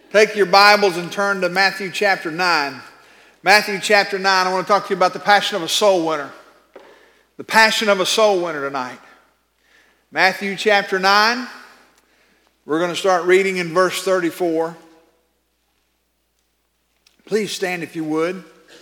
Take your Bibles and turn to Matthew chapter 9. Matthew chapter 9, I want to talk to you about the passion of a soul winner. The passion of a soul winner tonight. Matthew chapter 9, we're going to start reading in verse 34. Please stand if you would.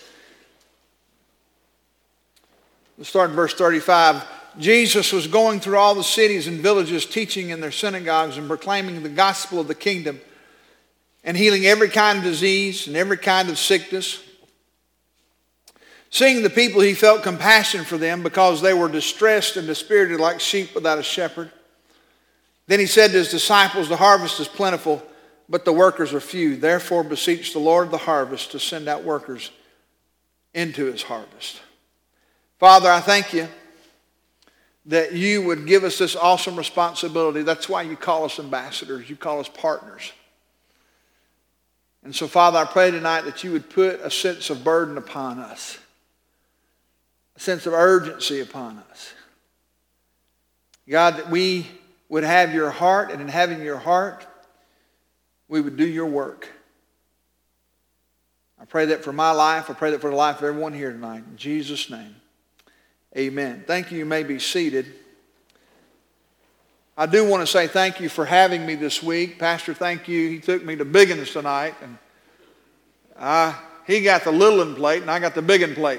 Let's start in verse 35. Jesus was going through all the cities and villages, teaching in their synagogues and proclaiming the gospel of the kingdom, and healing every kind of disease and every kind of sickness. Seeing the people, he felt compassion for them because they were distressed and dispirited like sheep without a shepherd. Then he said to his disciples, "The harvest is plentiful, but the workers are few. Therefore beseech the Lord of the harvest to send out workers into his harvest." Father, I thank you that you would give us this awesome responsibility. That's why you call us ambassadors. You call us partners. And so, Father, I pray tonight that you would put a sense of burden upon us, a sense of urgency upon us. God, that we would have your heart, and in having your heart, we would do your work. I pray that for my life. I pray that for the life of everyone here tonight. In Jesus' name, amen. Thank you. You may be seated. I do want to say thank you for having me this week. Pastor, thank you. He took me to Biggins tonight, and he got the little one plate, and I got the big one plate.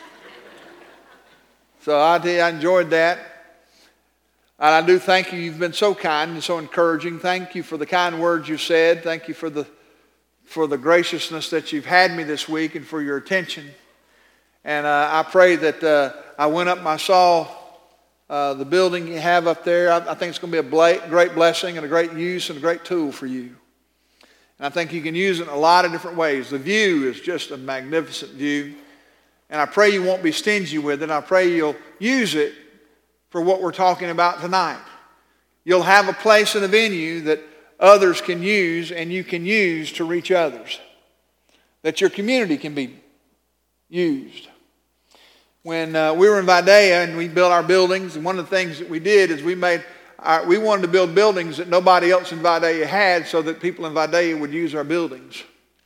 So I tell you, I enjoyed that. And I do thank you. You've been so kind and so encouraging. Thank you for the kind words you said. Thank you for the graciousness that you've had me this week and for your attention. And I pray that I went up and I saw the building you have up there. I think it's going to be a great blessing and a great use and a great tool for you. And I think you can use it in a lot of different ways. The view is just a magnificent view. And I pray you won't be stingy with it. I pray you'll use it for what we're talking about tonight. You'll have a place in a venue that others can use and you can use to reach others. That your community can be used. When we were in Vidalia and we built our buildings, and one of the things that we did is we wanted to build buildings that nobody else in Vidalia had so that people in Vidalia would use our buildings.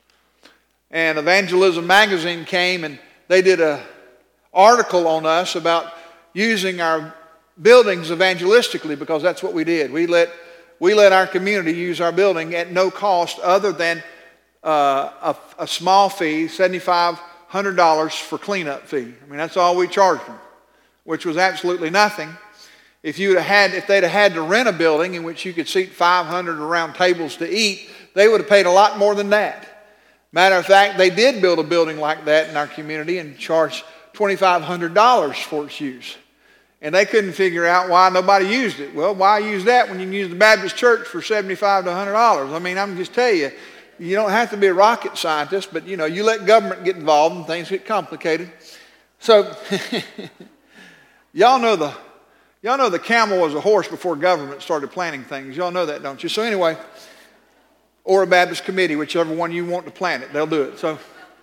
And Evangelism Magazine came and they did an article on us about using our buildings evangelistically, because that's what we did. We let our community use our building at no cost other than a small fee, $7,500 for cleanup fee. I mean, that's all we charged them, which was absolutely nothing. If they'd have had to rent a building in which you could seat 500 around tables to eat, they would have paid a lot more than that. Matter of fact, they did build a building like that in our community and charged $2,500 for its use. And they couldn't figure out why nobody used it. Well, why use that when you can use the Baptist church for $75 to $100? I mean, I'm just telling you, you don't have to be a rocket scientist, but you let government get involved and things get complicated. So, y'all know the camel was a horse before government started planning things. Y'all know that, don't you? So anyway, or a Baptist committee, whichever one you want to plant it, they'll do it. So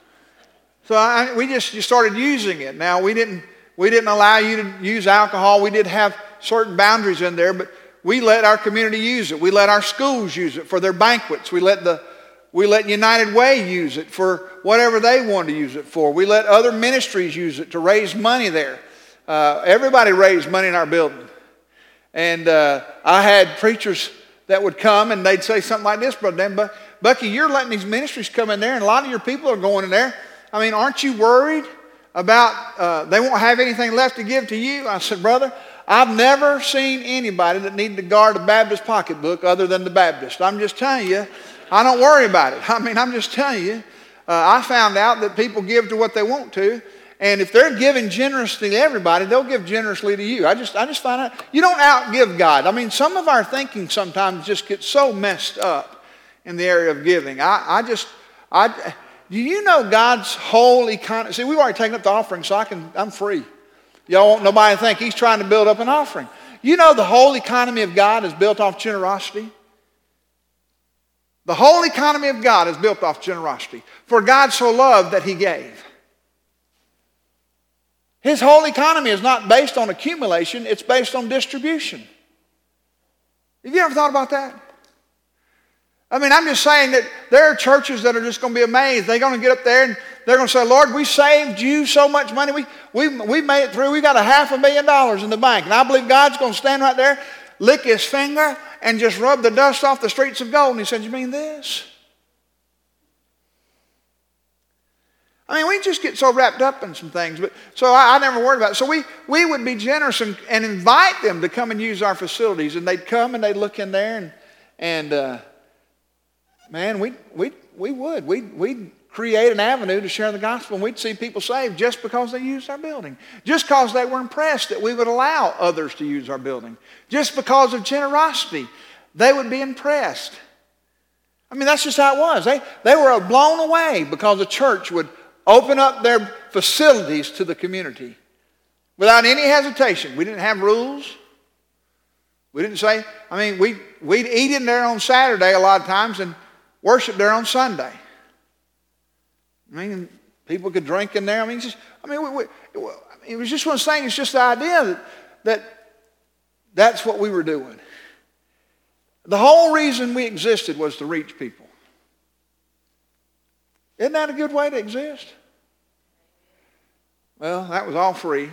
we just started using it. Now we didn't allow you to use alcohol. We did have certain boundaries in there, but we let our community use it. We let our schools use it for their banquets. We let United Way use it for whatever they wanted to use it for. We let other ministries use it to raise money there. Everybody raised money in our building. And I had preachers that would come and they'd say something like this, "Brother Dan, Bucky, you're letting these ministries come in there and a lot of your people are going in there. I mean, aren't you worried about they won't have anything left to give to you?" I said, "Brother, I've never seen anybody that needed to guard a Baptist pocketbook other than the Baptist. I'm just telling you, I don't worry about it. I mean, I'm just telling you, I found out that people give to what they want to. And if they're giving generously to everybody, they'll give generously to you. I just find out you don't outgive God. I mean, some of our thinking sometimes just gets so messed up in the area of giving. Do you know God's whole economy? See, we've already taken up the offering, so I'm free. Y'all want nobody to think he's trying to build up an offering. You know the whole economy of God is built off generosity. The whole economy of God is built off generosity. For God so loved that he gave. His whole economy is not based on accumulation, it's based on distribution. Have you ever thought about that? I mean, I'm just saying that there are churches that are just going to be amazed. They're going to get up there and they're going to say, Lord, we saved you so much money. We made it through. We got $500,000 in the bank. And I believe God's going to stand right there, lick his finger, and just rub the dust off the streets of gold. And he said, you mean this? I mean, we just get so wrapped up in some things. But so I never worried about it. So we would be generous and invite them to come and use our facilities. And they'd come and they'd look in there and man, we would. We'd create an avenue to share the gospel, and we'd see people saved just because they used our building. Just because they were impressed that we would allow others to use our building. Just because of generosity, they would be impressed. I mean, that's just how it was. They were blown away because the church would open up their facilities to the community without any hesitation. We didn't have rules. We didn't say, I mean, we'd eat in there on Saturday a lot of times and worship there on Sunday. I mean, people could drink in there. I mean, it was just one thing. It's just the idea that that's what we were doing. The whole reason we existed was to reach people. Isn't that a good way to exist? Well, that was all free.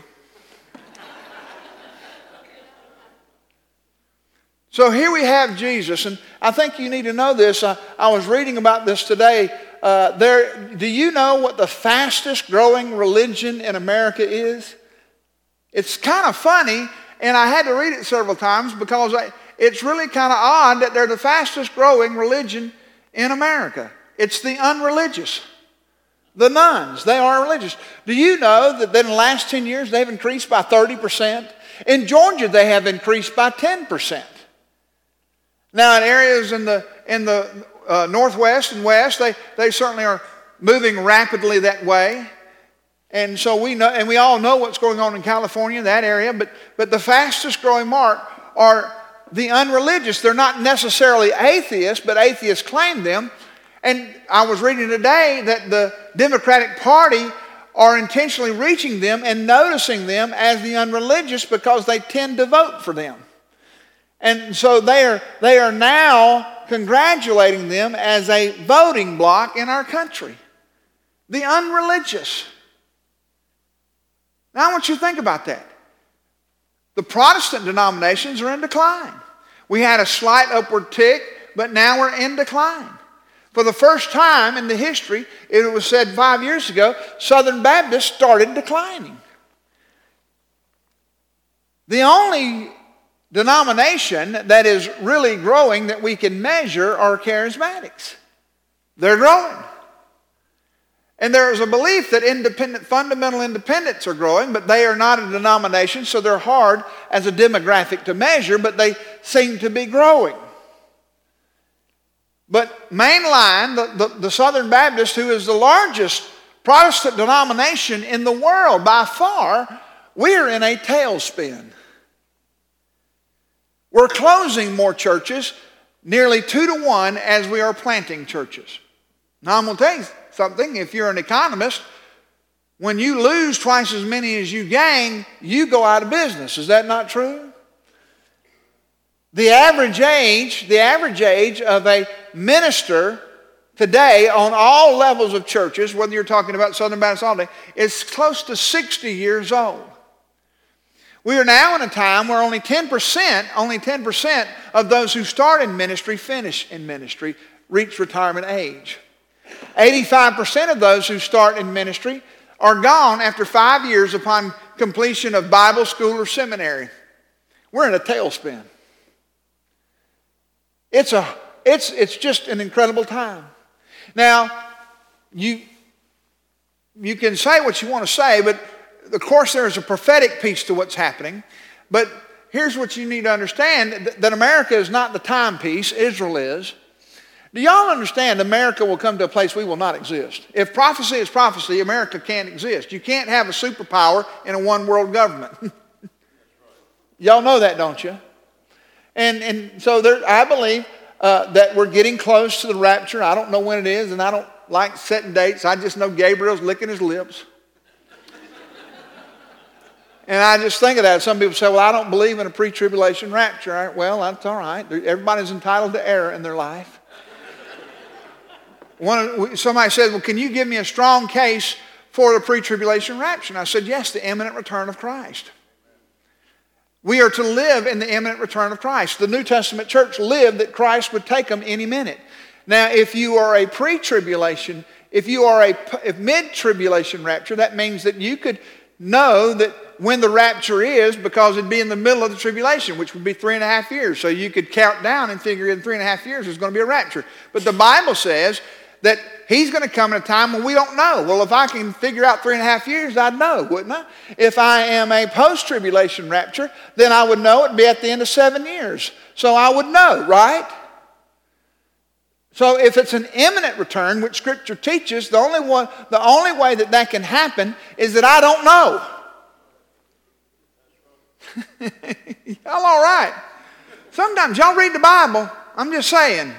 So here we have Jesus, and I think you need to know this. I was reading about this today. Do you know what the fastest growing religion in America is? It's kind of funny, and I had to read it several times because it's really kind of odd that they're the fastest growing religion in America. It's the unreligious. The nuns, they are religious. Do you know that in the last 10 years they've increased by 30%? In Georgia they have increased by 10%. Now in areas in the northwest and west, they certainly are moving rapidly that way. And so we know, and we all know what's going on in California, that area, but the fastest growing mark are the unreligious. They're not necessarily atheists, but atheists claim them. And I was reading today that the Democratic Party are intentionally reaching them and noticing them as the unreligious because they tend to vote for them. And so they are now congratulating them as a voting bloc in our country. The unreligious. Now I want you to think about that. The Protestant denominations are in decline. We had a slight upward tick, but now we're in decline. For the first time in the history, it was said 5 years ago, Southern Baptists started declining. The only denomination that is really growing that we can measure are charismatics. They're growing. And there is a belief that fundamental independents are growing, but they are not a denomination, so they're hard as a demographic to measure, but they seem to be growing. But mainline, the Southern Baptist, who is the largest Protestant denomination in the world by far, we're in a tailspin. We're closing more churches, nearly 2-to-1, as we are planting churches. Now I'm going to tell you something. If you're an economist, when you lose twice as many as you gain, you go out of business. Is that not true? The average age of a minister today on all levels of churches, whether you're talking about Southern Baptist all day, is close to 60 years old. We are now in a time where only 10% of those who start in ministry finish in ministry, reach retirement age. 85% of those who start in ministry are gone after 5 years upon completion of Bible school or seminary. We're in a tailspin. It's just an incredible time. Now, you can say what you want to say, but of course there's a prophetic piece to what's happening. But here's what you need to understand, that America is not the timepiece, Israel is. Do y'all understand America will come to a place we will not exist? If prophecy is prophecy, America can't exist. You can't have a superpower in a one world government. Y'all know that, don't you? And so I believe that we're getting close to the rapture. I don't know when it is, and I don't like setting dates. I just know Gabriel's licking his lips. And I just think of that. Some people say, well, I don't believe in a pre-tribulation rapture. Well, that's all right. Everybody's entitled to error in their life. Somebody said, well, can you give me a strong case for the pre-tribulation rapture? And I said, yes, the imminent return of Christ. We are to live in the imminent return of Christ. The New Testament church lived that Christ would take them any minute. Now, if you are a pre-tribulation, if you are a mid-tribulation rapture, that means that you could know that when the rapture is, because it'd be in the middle of the tribulation, which would be 3.5 years. So you could count down and figure in 3.5 years there's going to be a rapture. But the Bible says that he's going to come in a time when we don't know. Well, if I can figure out 3.5 years, I'd know, wouldn't I? If I am a post-tribulation rapture, then I would know it'd be at the end of 7 years. So I would know, right? So if it's an imminent return, which Scripture teaches, the only way that can happen is that I don't know. Y'all all right? Sometimes y'all read the Bible. I'm just saying.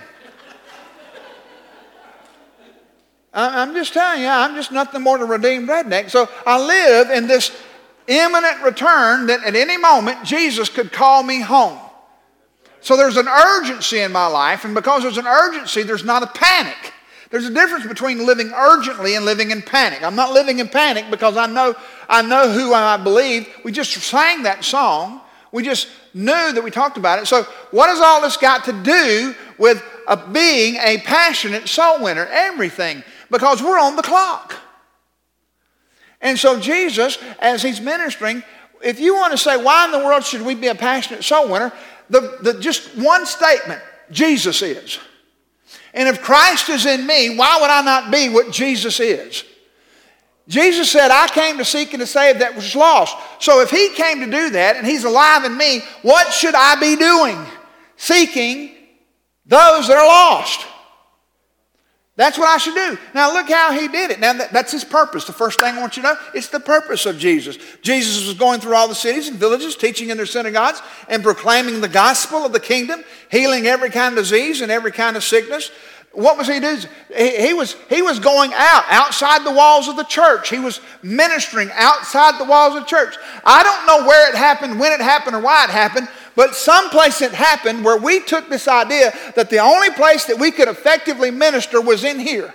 I'm just telling you, I'm just nothing more than a redeemed redneck. So I live in this imminent return that at any moment Jesus could call me home. So there's an urgency in my life, and because there's an urgency, there's not a panic. There's a difference between living urgently and living in panic. I'm not living in panic because I know who I believe. We just sang that song. We just knew that we talked about it. So what has all this got to do with being a passionate soul winner? Everything. Because we're on the clock. And so Jesus, as he's ministering, if you want to say, why in the world should we be a passionate soul winner? Just one statement, Jesus is. And if Christ is in me, why would I not be what Jesus is? Jesus said, I came to seek and to save that which was lost. So if he came to do that and he's alive in me, what should I be doing? Seeking those that are lost. That's what I should do. Now look how he did it. Now that's his purpose. The first thing I want you to know, it's the purpose of Jesus. Jesus was going through all the cities and villages, teaching in their synagogues and proclaiming the gospel of the kingdom, healing every kind of disease and every kind of sickness. What was he doing? He was going outside the walls of the church. He was ministering outside the walls of the church. I don't know where it happened, when it happened, or why it happened, but someplace it happened where we took this idea that the only place that we could effectively minister was in here.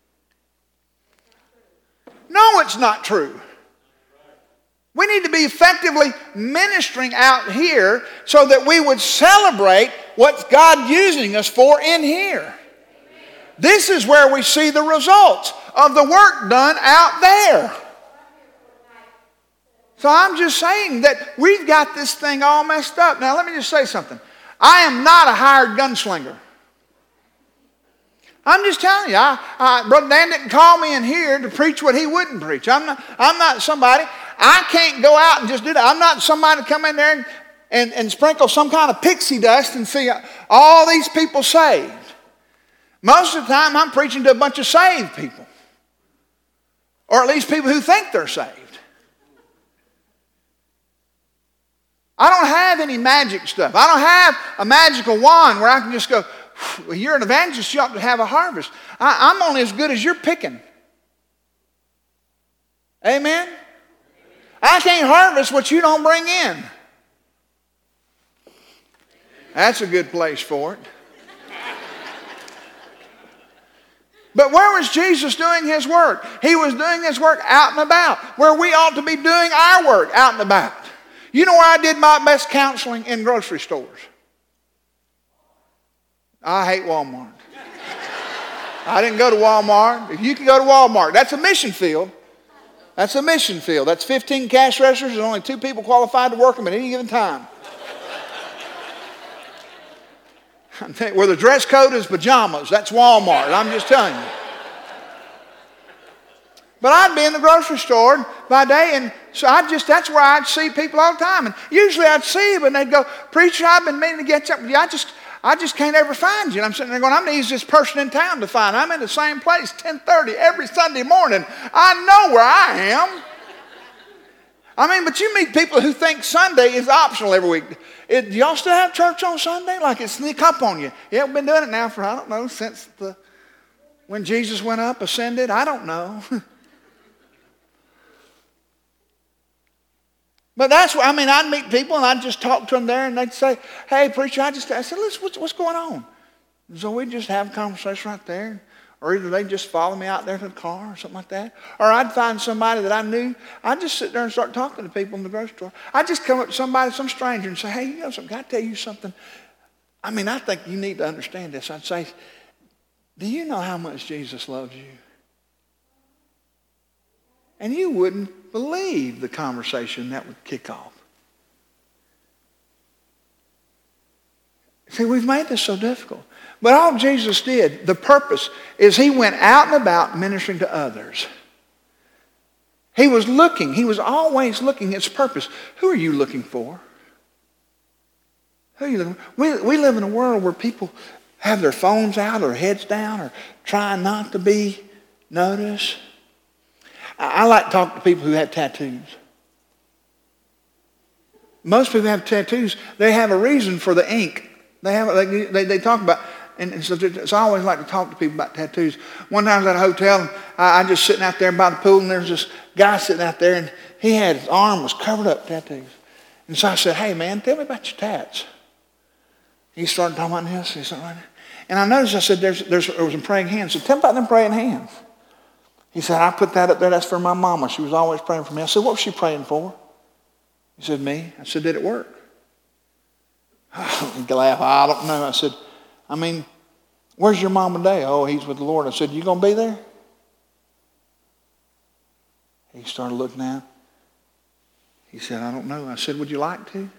No, it's not true. We need to be effectively ministering out here so that we would celebrate what God using us for in here. This is where we see the results of the work done out there. So I'm just saying that we've got this thing all messed up. Now let me just say something. I am not a hired gunslinger. I'm just telling you, Brother Dan didn't call me in here to preach what he wouldn't preach. I'm not somebody. I can't go out and just do that. I'm not somebody to come in there and sprinkle some kind of pixie dust and see all these people saved. Most of the time I'm preaching to a bunch of saved people. Or at least people who think they're saved. I don't have any magic stuff. I don't have a magical wand where I can just go, well, you're an evangelist, you ought to have a harvest. I'm only as good as you're picking. Amen? I can't harvest what you don't bring in. That's a good place for it. But where was Jesus doing his work? He was doing his work out and about, where we ought to be doing our work out and about. You know where I did my best counseling? In grocery stores. I hate Walmart. I didn't go to Walmart. If you can go to Walmart, that's a mission field. That's a mission field. That's 15 cash registers and only 2 people qualified to work them at any given time. Where the dress code is pajamas. That's Walmart. I'm just telling you. But I'd be in the grocery store by day, and so that's where I'd see people all the time. And usually I'd see them, and they'd go, preacher, I've been meaning to get up with you. I just can't ever find you. And I'm sitting there going, I'm the easiest person in town to find. I'm in the same place, 10:30 every Sunday morning. I know where I am. I mean, but you meet people who think Sunday is optional every week. Do y'all still have church on Sunday? Like it sneak up on you. Yeah, we've been doing it now for, I don't know, since when Jesus went up, ascended. I don't know. But that's what, I'd meet people and I'd just talk to them there and they'd say, hey, preacher, I said, listen, what's going on? So we'd just have a conversation right there. Or either they'd just follow me out there to the car or something like that. Or I'd find somebody that I knew. I'd just sit there and start talking to people in the grocery store. I'd just come up to somebody, some stranger, and say, hey, you know something, can I tell you something? I mean, I think you need to understand this. I'd say, do you know how much Jesus loves you? And you wouldn't believe the conversation that would kick off. See, we've made this so difficult. But all Jesus did, the purpose, is he went out and about ministering to others. He was looking. He was always looking at his purpose. Who are you looking for? Who are you looking for? We live in a world where people have their phones out or heads down or trying not to be noticed. I like to talk to people who have tattoos. Most people have tattoos. They have a reason for the ink. They talk about, and so I always like to talk to people about tattoos. One time I was at a hotel, and I'm just sitting out there by the pool, and there's this guy sitting out there, and his arm was covered up with tattoos. And so I said, hey man, tell me about your tats. He started talking about this, and something like that. And I noticed, I said, there was some praying hands. So tell me about them praying hands. He said, I put that up there, that's for my mama. She was always praying for me. I said, what was she praying for? He said, me. I said, did it work? He laughed. I don't know. I said, I mean, where's your mom today? Oh, he's with the Lord. I said, you going to be there? He started looking out. He said, I don't know. I said, would you like to?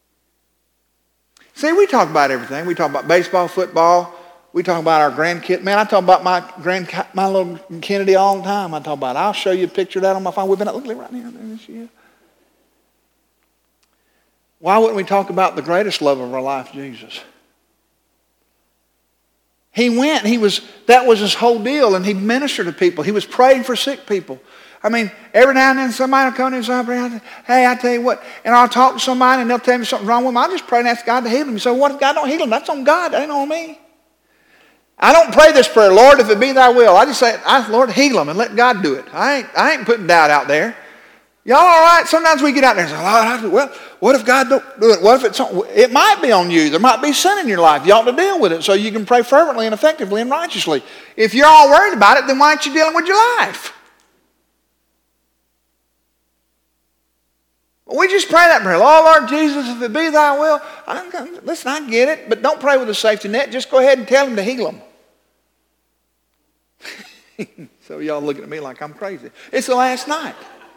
See, we talk about everything. We talk about baseball, football. We talk about our grandkid. Man, I talk about my little Kennedy all the time. I talk about it. I'll show you a picture of that on my phone. We've been looking right now. There she is. Why wouldn't we talk about the greatest love of our life, Jesus? He went, that was his whole deal, and he ministered to people. He was praying for sick people. I mean, every now and then somebody will come in and say, hey, I tell you what, and I'll talk to somebody and they'll tell me something's wrong with them. I just pray and ask God to heal them. You say, what if God don't heal them? That's on God, that ain't on me. I don't pray this prayer, Lord, if it be thy will. I just say, Lord, heal them and let God do it. I ain't putting doubt out there. Y'all all right? Sometimes we get out there and say, well, what if God don't do it? What if it might be on you. There might be sin in your life. You ought to deal with it so you can pray fervently and effectively and righteously. If you're all worried about it, then why aren't you dealing with your life? We just pray that prayer. Oh, Lord Jesus, if it be thy will. Listen, I get it, but don't pray with a safety net. Just go ahead and tell him to heal them. So y'all looking at me like I'm crazy. It's the last night.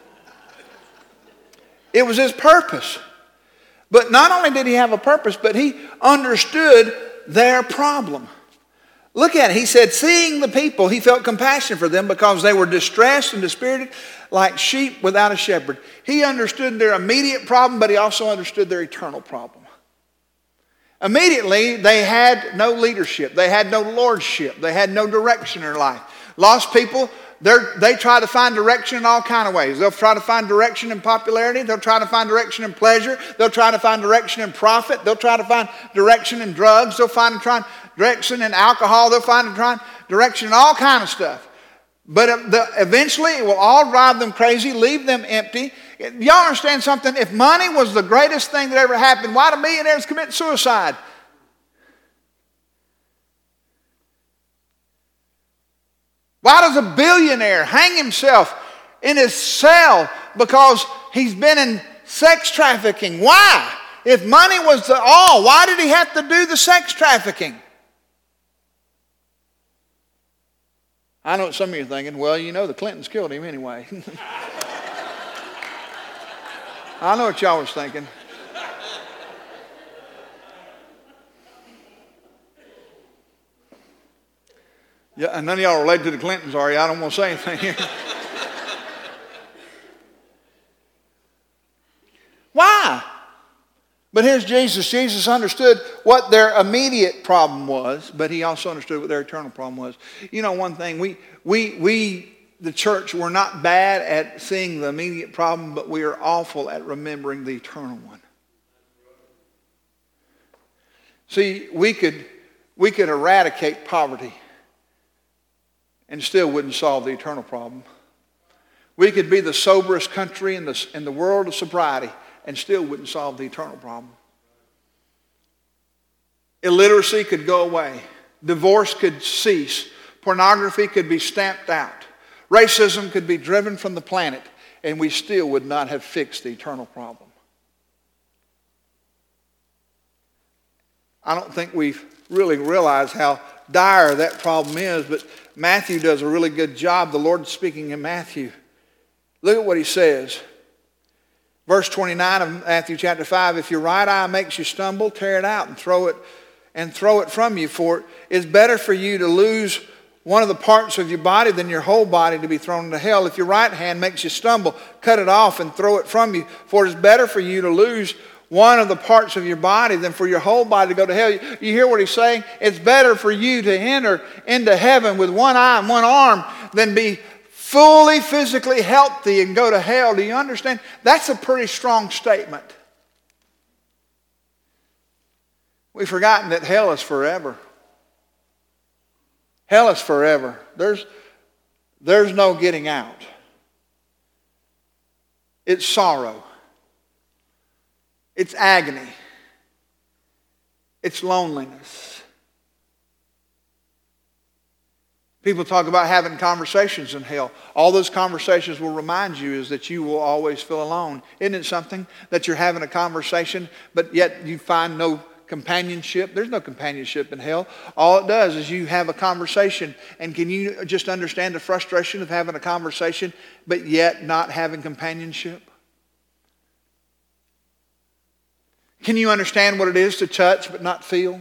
It was his purpose. But not only did he have a purpose, but he understood their problem. Look at it. He said, seeing the people, he felt compassion for them because they were distressed and dispirited like sheep without a shepherd. He understood their immediate problem, but he also understood their eternal problem. Immediately, they had no leadership. They had no lordship. They had no direction in their life. Lost people, they try to find direction in all kinds of ways. They'll try to find direction in popularity. They'll try to find direction in pleasure. They'll try to find direction in profit. They'll try to find direction in drugs. They'll find direction in alcohol. They'll find direction in all kinds of stuff. But eventually it will all drive them crazy, leave them empty. Y'all understand something? If money was the greatest thing that ever happened, why do millionaires commit suicide? Why does a billionaire hang himself in his cell because he's been in sex trafficking? Why? If money was the all, why did he have to do the sex trafficking? I know what some of you are thinking, well, you know the Clintons killed him anyway. I know what y'all was thinking. Yeah, and none of y'all are related to the Clintons, are you? I don't want to say anything here. Why? But here's Jesus. Jesus understood what their immediate problem was, but he also understood what their eternal problem was. You know one thing, we the church, we're not bad at seeing the immediate problem, but we are awful at remembering the eternal one. See, we could eradicate poverty and still wouldn't solve the eternal problem. We could be the soberest country in the world of sobriety and still wouldn't solve the eternal problem. Illiteracy could go away. Divorce could cease. Pornography could be stamped out. Racism could be driven from the planet, and we still would not have fixed the eternal problem. I don't think we've really realized how dire that problem is, but Matthew does a really good job. The Lord speaking in Matthew. Look at what he says. Verse 29 of Matthew chapter 5, if your right eye makes you stumble, tear it out and throw it from you. For it is better for you to lose one of the parts of your body than your whole body to be thrown into hell. If your right hand makes you stumble, cut it off and throw it from you. For it is better for you to lose one of the parts of your body than for your whole body to go to hell. You hear what he's saying? It's better for you to enter into heaven with one eye and one arm than be fully physically healthy and go to hell. Do you understand? That's a pretty strong statement. We've forgotten that hell is forever. Hell is forever. There's no getting out. It's sorrow. It's agony. It's loneliness. People talk about having conversations in hell. All those conversations will remind you is that you will always feel alone. Isn't it something that you're having a conversation, but yet you find no companionship? There's no companionship in hell. All it does is you have a conversation. And can you just understand the frustration of having a conversation, but yet not having companionship? Can you understand what it is to touch but not feel?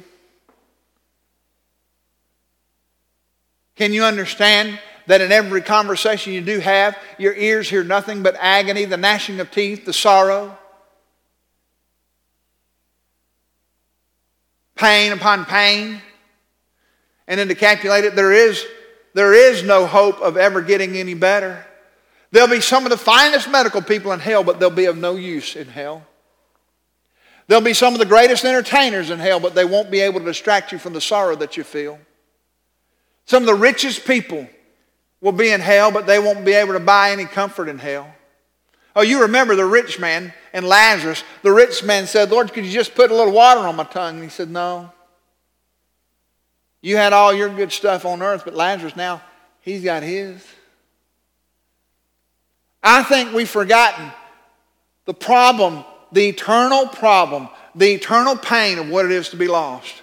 Can you understand that in every conversation you do have, your ears hear nothing but agony, the gnashing of teeth, the sorrow, pain upon pain? And then to calculate it, there is no hope of ever getting any better. There'll be some of the finest medical people in hell, but they'll be of no use in hell. There'll be some of the greatest entertainers in hell, but they won't be able to distract you from the sorrow that you feel. Some of the richest people will be in hell, but they won't be able to buy any comfort in hell. Oh, you remember the rich man and Lazarus. The rich man said, Lord, could you just put a little water on my tongue? And he said, no. You had all your good stuff on earth, but Lazarus now, he's got his. I think we've forgotten the problem, the eternal problem, the eternal pain of what it is to be lost.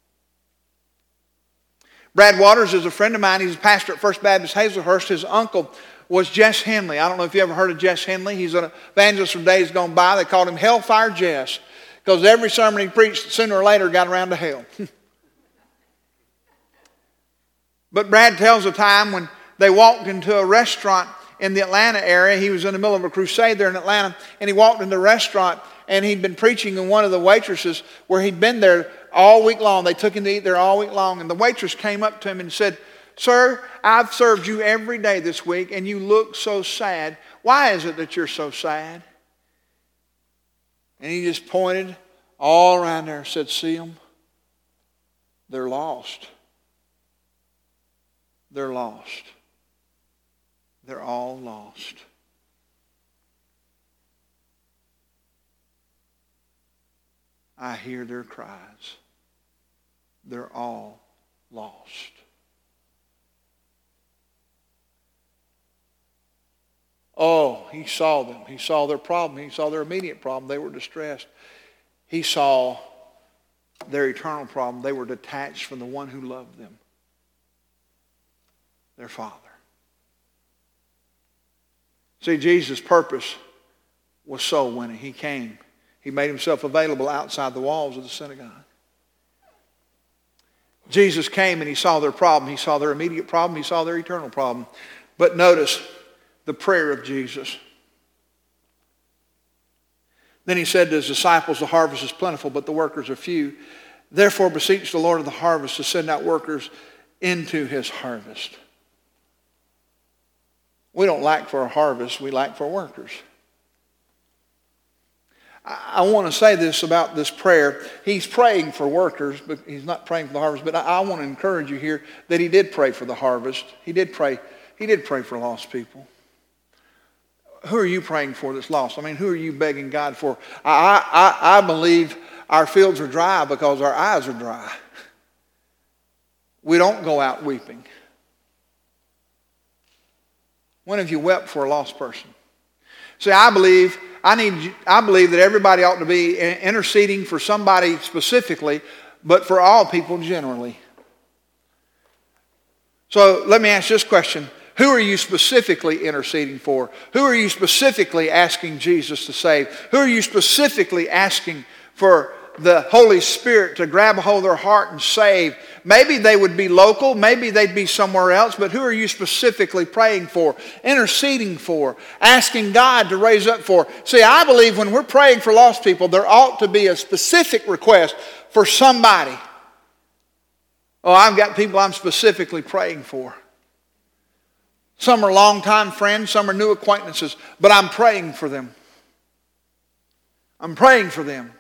Brad Waters is a friend of mine. He's a pastor at First Baptist Hazelhurst. His uncle was Jess Henley. I don't know if you ever heard of Jess Henley. He's an evangelist from days gone by. They called him Hellfire Jess because every sermon he preached sooner or later got around to hell. But Brad tells a time when they walked into a restaurant in the Atlanta area. He was in the middle of a crusade there in Atlanta, and he walked into the restaurant, and he'd been preaching, and one of the waitresses, where he'd been there all week long, they took him to eat there all week long, and the waitress came up to him and said, Sir, I've served you every day this week, and you look so sad. Why is it that you're so sad? And he just pointed all around there and said, see them? They're lost. They're lost. They're all lost. I hear their cries. They're all lost. Oh, he saw them. He saw their problem. He saw their immediate problem. They were distressed. He saw their eternal problem. They were detached from the one who loved them, their Father. See, Jesus' purpose was soul winning. He came. He made himself available outside the walls of the synagogue. Jesus came and he saw their problem. He saw their immediate problem. He saw their eternal problem. But notice the prayer of Jesus. Then he said to his disciples, the harvest is plentiful, but the workers are few. Therefore beseech the Lord of the harvest to send out workers into his harvest. We don't lack for a harvest, we lack for workers. I want to say this about this prayer. He's praying for workers, but he's not praying for the harvest. But I want to encourage you here that he did pray for the harvest. He did pray for lost people. Who are you praying for that's lost? I mean, who are you begging God for? I believe our fields are dry because our eyes are dry. We don't go out weeping. When have you wept for a lost person? See, I believe that everybody ought to be interceding for somebody specifically, but for all people generally. So let me ask this question. Who are you specifically interceding for? Who are you specifically asking Jesus to save? Who are you specifically asking for the Holy Spirit to grab a hold of their heart and save? Maybe they would be local, maybe they'd be somewhere else, but who are you specifically praying for, interceding for, asking God to raise up for? See, I believe when we're praying for lost people, there ought to be a specific request for somebody. Oh, I've got people I'm specifically praying for. Some are longtime friends, some are new acquaintances, but I'm praying for them. I'm praying for them.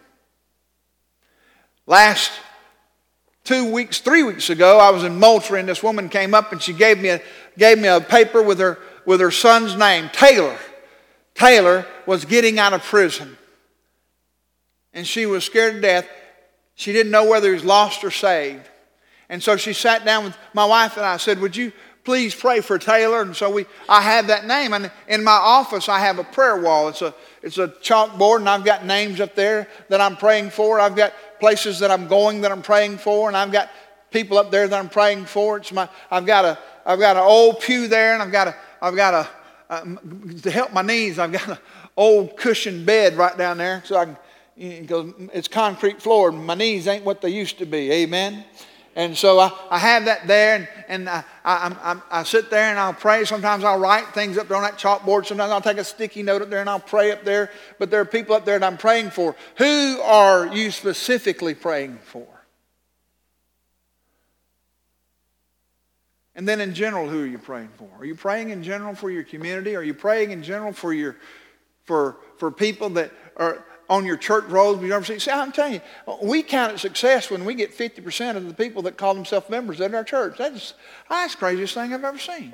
Last 3 weeks ago, I was in Moultrie, and this woman came up and she gave me a paper with her son's name, Taylor. Taylor was getting out of prison, and she was scared to death. She didn't know whether he was lost or saved, and so she sat down with my wife and I said, "Would you please pray for Taylor?" And so I have that name, and in my office I have a prayer wall. It's a chalkboard, and I've got names up there that I'm praying for. I've got places that I'm going that I'm praying for, and I've got people up there that I'm praying for. I've got an old pew there, and I've got to help my knees, I've got an old cushioned bed right down there, so I can, because it's concrete floor, and my knees ain't what they used to be. Amen. And so I have that there, and I sit there and I'll pray. Sometimes I'll write things up there on that chalkboard. Sometimes I'll take a sticky note up there and I'll pray up there. But there are people up there that I'm praying for. Who are you specifically praying for? And then in general, who are you praying for? Are you praying in general for your community? Are you praying in general for people that are on your church rolls? See, I'm telling you, we count it success when we get 50% of the people that call themselves members in our church. That's the craziest thing I've ever seen.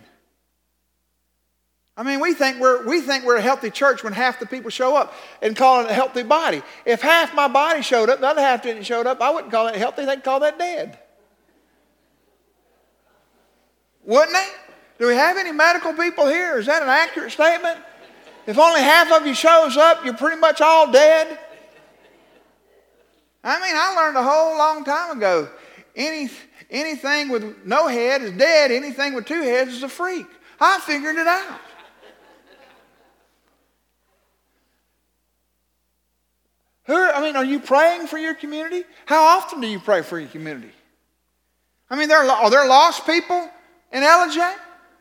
I mean, we think we're a healthy church when half the people show up and call it a healthy body. If half my body showed up, the other half didn't show up, I wouldn't call it healthy. They'd call that dead. Wouldn't they? Do we have any medical people here? Is that an accurate statement? If only half of you shows up, you're pretty much all dead. I mean, I learned a whole long time ago, anything with no head is dead. Anything with two heads is a freak. I figured it out. Are you praying for your community? How often do you pray for your community? I mean, are there lost people in Ellijay?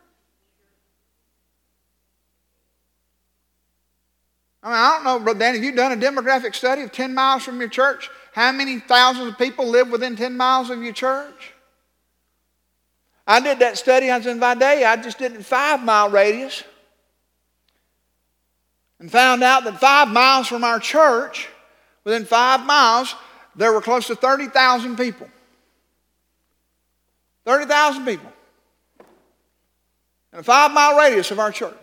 I don't know, Brother Danny, have you done a demographic study of 10 miles from your church? How many thousands of people live within 10 miles of your church? I did that study. I was in Vidalia. I just did it in 5-mile radius. And found out that 5 miles from our church, within 5 miles, there were close to 30,000 people. 30,000 people. In a 5-mile radius of our church.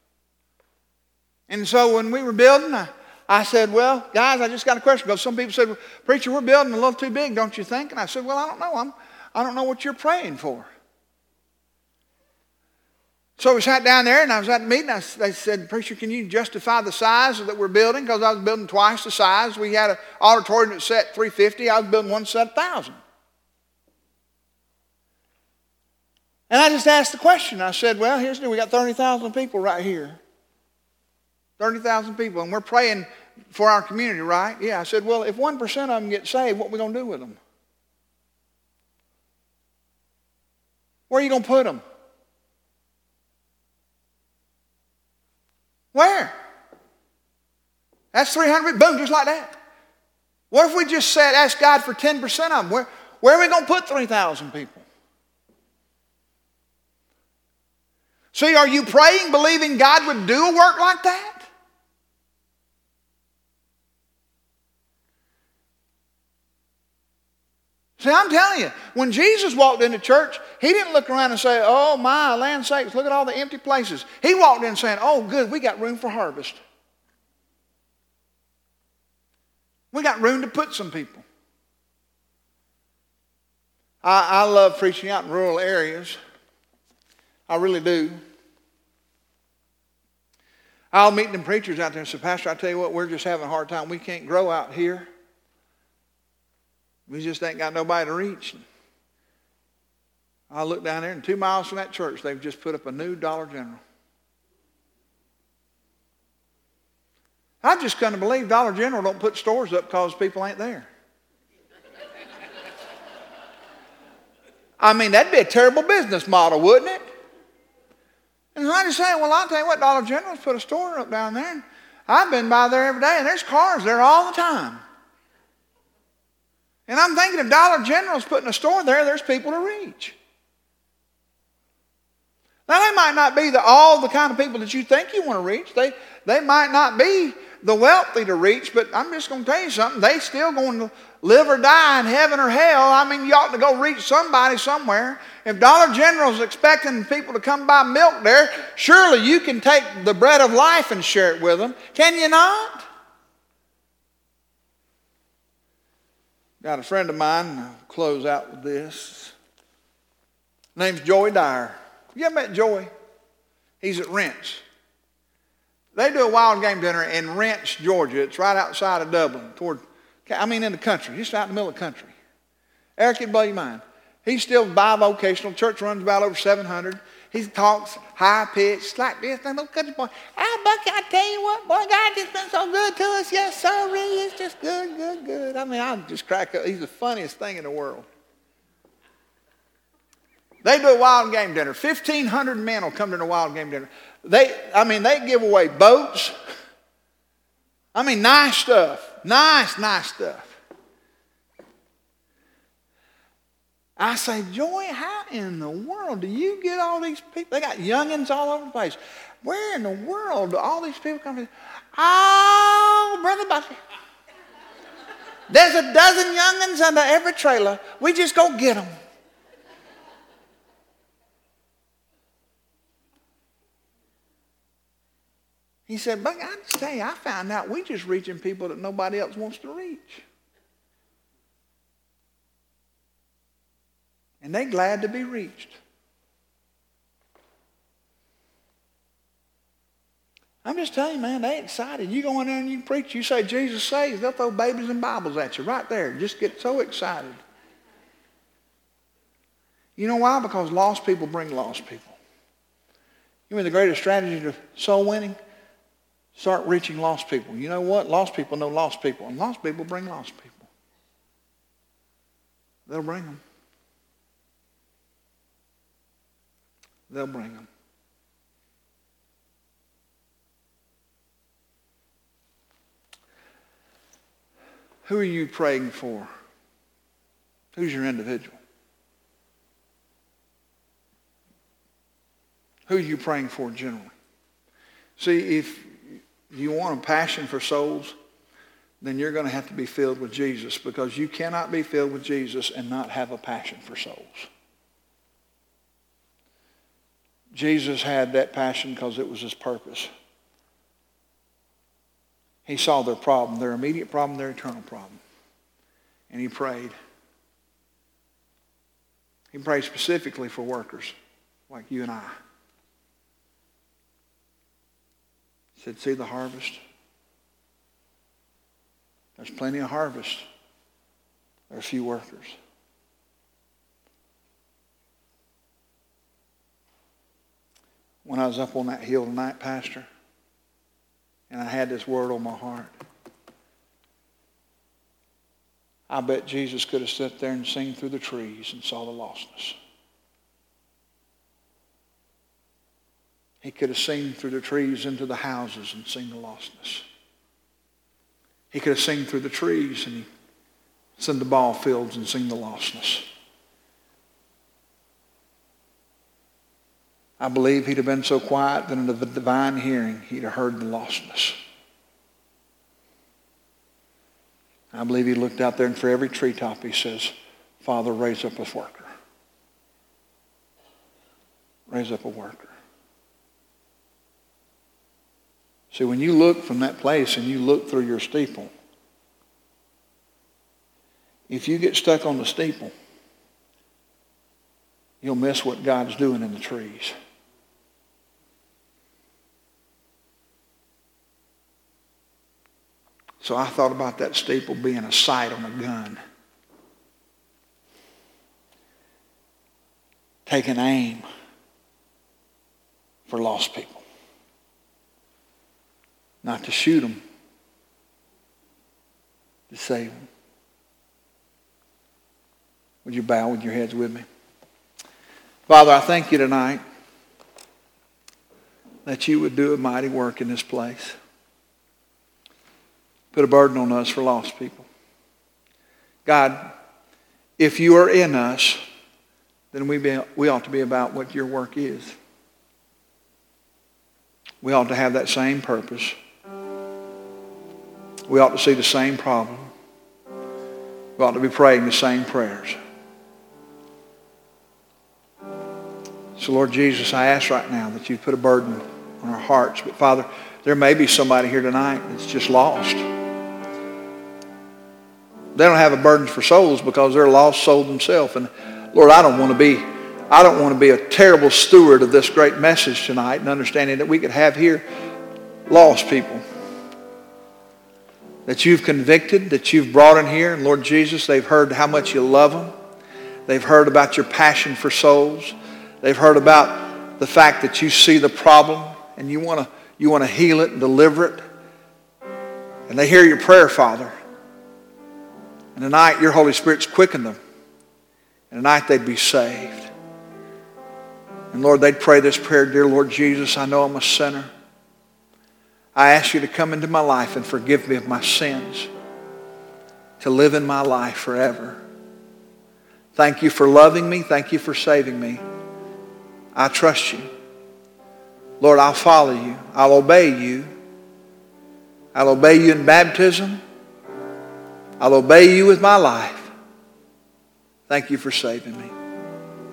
And so when we were building, I said, well, guys, I just got a question. Because some people said, well, preacher, we're building a little too big, don't you think? And I said, well, I don't know. I don't know what you're praying for. So we sat down there, and I was at the meeting. They said, preacher, can you justify the size that we're building? Because I was building twice the size. We had an auditorium that set 350. I was building one that set 1,000. And I just asked the question. I said, well, here's the deal. We got 30,000 people right here. 30,000 people, and we're praying for our community, right? Yeah, I said, well, if 1% of them get saved, what are we going to do with them? Where are you going to put them? Where? That's 300, boom, just like that. What if we just ask God for 10% of them? Where are we going to put 3,000 people? See, are you praying, believing God would do a work like that? See, I'm telling you, when Jesus walked into church, he didn't look around and say, oh my, land sakes, look at all the empty places. He walked in saying, oh good, we got room for harvest. We got room to put some people. I love preaching out in rural areas. I really do. I'll meet them preachers out there and say, Pastor, I tell you what, we're just having a hard time. We can't grow out here. We just ain't got nobody to reach. I look down there, and 2 miles from that church, they've just put up a new Dollar General. I just couldn't believe Dollar General don't put stores up because people ain't there. I mean, that'd be a terrible business model, wouldn't it? And I just saying, well, I'll tell you what, Dollar General's put a store up down there. And I've been by there every day, and there's cars there all the time. And I'm thinking if Dollar General's putting a store there, there's people to reach. Now, they might not be all the kind of people that you think you want to reach. They might not be the wealthy to reach, but I'm just going to tell you something. They still going to live or die in heaven or hell. I mean, you ought to go reach somebody somewhere. If Dollar General's expecting people to come buy milk there, surely you can take the bread of life and share it with them. Can you not? Got a friend of mine, and I'll close out with this. Name's Joey Dyer. You ever met Joey? He's at Wrench. They do a wild game dinner in Wrench, Georgia. It's right outside of Dublin, in the country, just out in the middle of the country. Eric, it'd blow your mind. He's still bivocational. Church runs about over 700. He talks high-pitched like this. And little country boy, Bucky, I tell you what, boy, God just been so good to us. Yes, sir, really, it's just good, good, good. I mean, I just crack up. He's the funniest thing in the world. They do a wild game dinner. 1,500 men will come to the wild game dinner. They give away boats. I mean, nice stuff. Nice stuff. I say, Joey, how in the world do you get all these people? They got youngins all over the place. Where in the world do all these people come from? Oh, Brother Bucky. There's a dozen youngins under every trailer. We just go get them. He said, Bucky, I just tell you, I found out we just reaching people that nobody else wants to reach. And they're glad to be reached. I'm just telling you, man, they excited. You go in there and you preach, you say Jesus saves, they'll throw babies and Bibles at you right there. Just get so excited. You know why? Because lost people bring lost people. You mean the greatest strategy to soul winning? Start reaching lost people. You know what? Lost people know lost people. And lost people bring lost people. They'll bring them. They'll bring them. Who are you praying for? Who's your individual? Who are you praying for generally? See, if you want a passion for souls, then you're going to have to be filled with Jesus, because you cannot be filled with Jesus and not have a passion for souls. Jesus had that passion because it was his purpose. He saw their problem, their immediate problem, their eternal problem. And he prayed. He prayed specifically for workers like you and I. He said, see the harvest? There's plenty of harvest. There are few workers. When I was up on that hill tonight, Pastor, and I had this word on my heart, I bet Jesus could have sat there and seen through the trees and saw the lostness. He could have seen through the trees into the houses and seen the lostness. He could have seen through the trees and seen the ball fields and seen the lostness. I believe he'd have been so quiet that in the divine hearing, he'd have heard the lostness. I believe he looked out there, and for every treetop he says, Father, raise up a worker. Raise up a worker. See, when you look from that place and you look through your steeple, if you get stuck on the steeple, you'll miss what God's doing in the trees. So I thought about that steeple being a sight on a gun. Taking aim for lost people. Not to shoot them, to save them. Would you bow with your heads with me? Father, I thank you tonight that you would do a mighty work in this place. Put a burden on us for lost people. God, if you are in us, then we ought to be about what your work is. We ought to have that same purpose. We ought to see the same problem. We ought to be praying the same prayers. So Lord Jesus, I ask right now that you put a burden on our hearts. But Father, there may be somebody here tonight that's just lost. They don't have a burden for souls because they're a lost soul themselves. And Lord, I don't want to be a terrible steward of this great message tonight, and understanding that we could have here lost people that you've convicted, that you've brought in here. And Lord Jesus, they've heard how much you love them. They've heard about your passion for souls. They've heard about the fact that you see the problem and you want to heal it and deliver it. And they hear your prayer, Father. And tonight your Holy Spirit's quickened them. And tonight they'd be saved. And Lord, they'd pray this prayer, dear Lord Jesus, I know I'm a sinner. I ask you to come into my life and forgive me of my sins, to live in my life forever. Thank you for loving me. Thank you for saving me. I trust you. Lord, I'll follow you. I'll obey you. I'll obey you in baptism. I'll obey you with my life. Thank you for saving me.